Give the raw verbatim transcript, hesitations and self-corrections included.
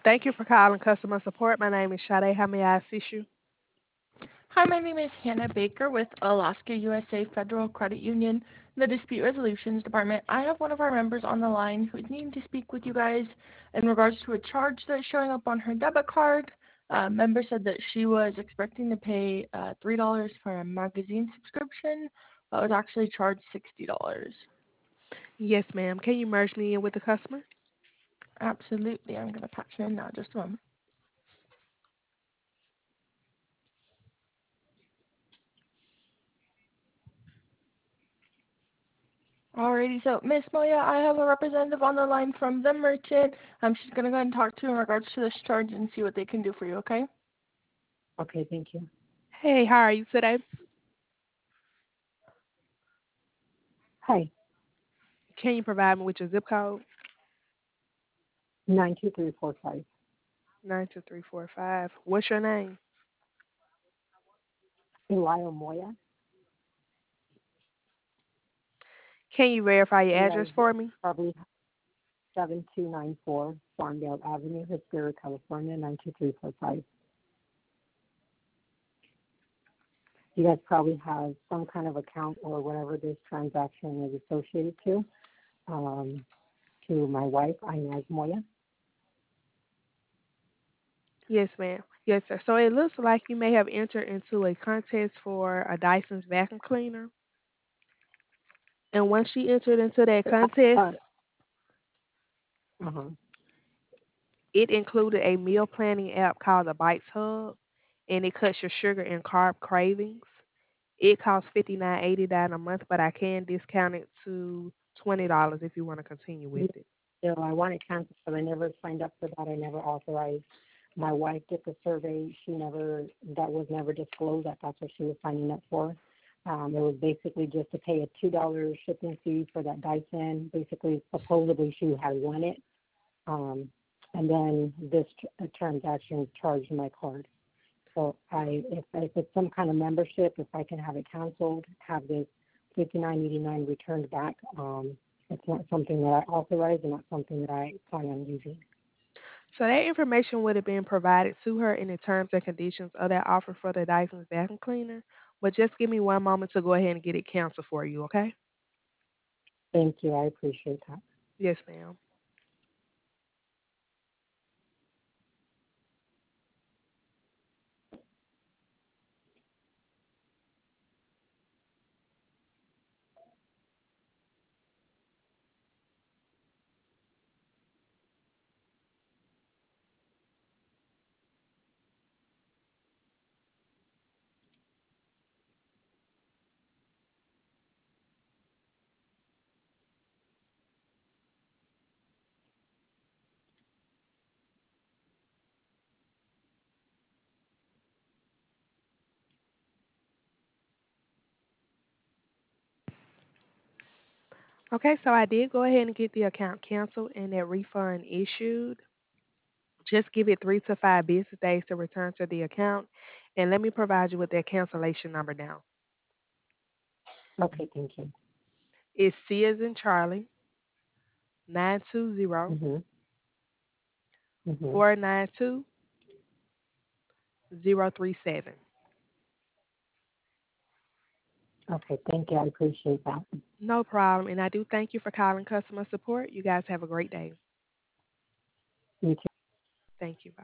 Thank you for calling customer support. My name is Sade. How may I assist you? Hi, my name is Hannah Baker with Alaska U S A Federal Credit Union, the Dispute Resolutions Department. I have one of our members on the line who is needing to speak with you guys in regards to a charge that's showing up on her debit card. Uh, member said that she was expecting to pay uh, three dollars for a magazine subscription, but was actually charged sixty dollars. Yes, ma'am. Can you merge me in with the customer? Absolutely, I'm going to patch her in now, just a moment. Alrighty, so Miss Moya, I have a representative on the line from the merchant. Um, she's gonna go ahead and talk to you in regards to this charge and see what they can do for you. Okay? Okay, thank you. Hey, how are you today? Hi, Can you provide me with your zip code? nine two three four five. nine two three four five. What's your name? Elia Moya. Can you verify your You address guys for me? probably seven two nine four Farmdale Avenue, Hesperia, California, nine two three four five. You guys probably have some kind of account or whatever this transaction is associated to, um, to my wife, Inez Moya. Yes, ma'am. Yes, sir. So it looks like you may have entered into a contest for a Dyson's vacuum cleaner. And once she entered into that contest, Uh, uh-huh. it included a meal planning app called the Bites Hub, and it cuts your sugar and carb cravings. It costs fifty nine eighty nine a month, but I can discount it to twenty dollars if you want to continue with it. So I want to cancel, but I never signed up for that. I never authorized. My wife did the survey. She never, that was never disclosed that that's what she was signing up for. Um, it was basically just to pay a two dollars shipping fee for that Dyson. Basically, supposedly she had won it. Um, and then this tr- transaction charged my card. So I, if, if it's some kind of membership, if I can have it canceled, have this fifty-nine eighty-nine returned back, um, it's not something that I authorize and not something that I plan on using. So that information would have been provided to her in the terms and conditions of that offer for the Dyson vacuum cleaner. But just give me one moment to go ahead and get it canceled for you, okay? Thank you. I appreciate that. Yes, ma'am. Okay, so I did go ahead and get the account canceled and that refund issued. Just give it three to five business days to return to the account. And let me provide you with that cancellation number now. Okay, thank you. It's C as in Charlie, nine two zero Mhm. Mhm. four nine two zero three seven. Okay, thank you. I appreciate that. No problem. And I do thank you for calling customer support. You guys have a great day. You too. Thank you. Bye.